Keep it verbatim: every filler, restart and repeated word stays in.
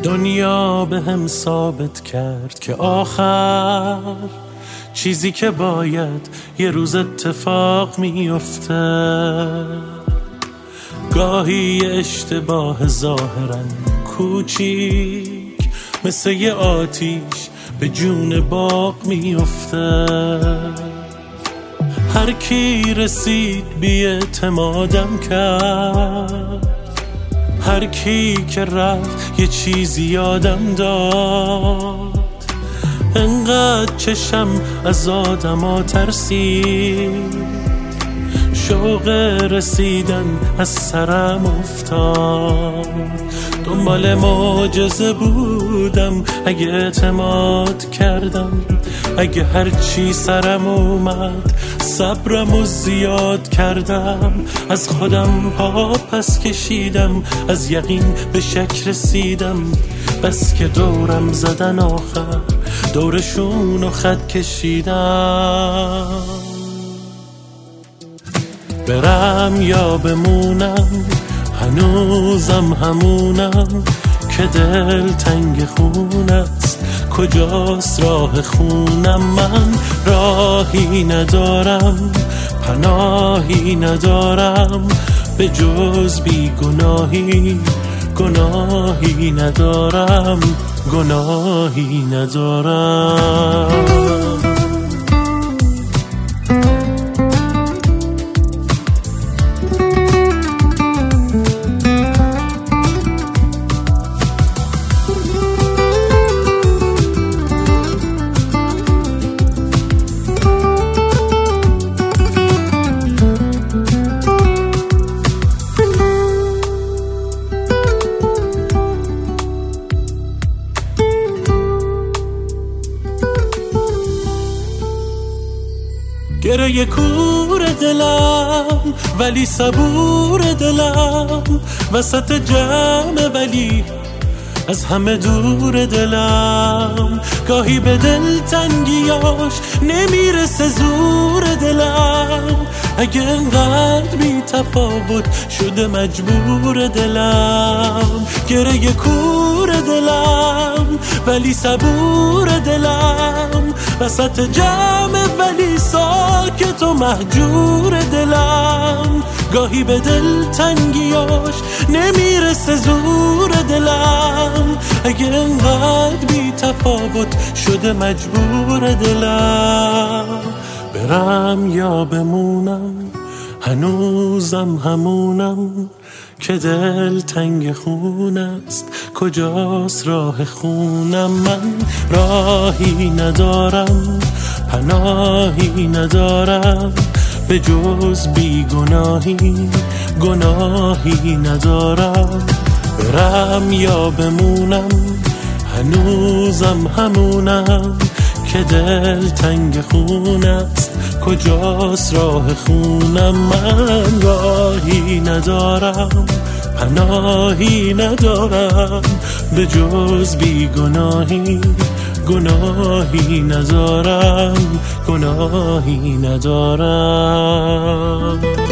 دنیا به هم ثابت کرد که آخر چیزی که باید یه روز اتفاق میفته. گاهی اشتباه ظاهرا کوچیک مثل یه آتیش به جون باغ میفته. هر کی رسید بی اعتمادم کرد، هر کی که رفت یه چیزی یادم داد. انقدر چشم از آدما ترسید، شوق رسیدن از سرم افتاد. دنبال معجزه بودم، اگه اعتماد کردم، اگه هرچی سرم اومد صبرمو زیاد کردم. از خودم پا پس کشیدم، از یقین به شک رسیدم. بس که دورم زدن آخر دورشونو خط کشیدم. برم یا بمونم هنوزم همونم که دل تنگ خون است. کجاست راه خونم؟ من راهی ندارم، پناهی ندارم به جز بی گناهی. گناهی ندارم، گناهی ندارم. گره کور دلم ولی صبور دلم، وسط جمع ولی از همه دور دلم. گاهی به دل تنگیاش نمیرسه زور دلم، اگه انقدر بی تفاوت شده مجبور دلم. گره کور دلم ولی صبور دلم، وسط جمع ولی ساکت و مهجور دلم. گاهی به دل تنگیاش نمیرسه زور دلم، اگه انقدر بی تفاوت شده مجبور دلم. برم یا بمونم هنوزم همونم که دل تنگ خون است. کجاست راه خونم؟ من راهی ندارم، پناهی ندارم به جز بی گناهی. گناهی ندارم. برم یا بمونم هنوزم همونم که دل تنگ خون است. کجاست راه خونم؟ من راهی ندارم، پناهی ندارم به جز بی گناهی. گناهی ندارم، گناهی ندارم.